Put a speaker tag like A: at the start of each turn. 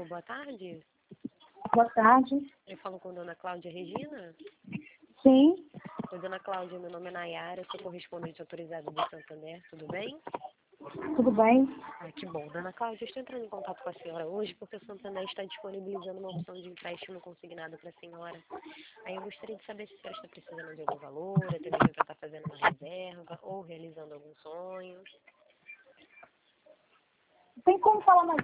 A: Alô, boa tarde.
B: Boa tarde.
A: Eu falo com a dona Cláudia Regina.
B: Sim,
A: Oi, dona Cláudia, meu nome é Nayara, eu sou correspondente autorizada do Santander, tudo bem?
B: tudo bem?
A: Ah, que bom. Dona Cláudia, eu estou entrando em contato com a senhora hoje porque o Santander está disponibilizando uma opção de empréstimo consignado para a senhora. Aí eu gostaria de saber se a senhora está precisando de algum valor, até mesmo para estar fazendo uma reserva ou realizando algum sonho.
B: Tem como falar mais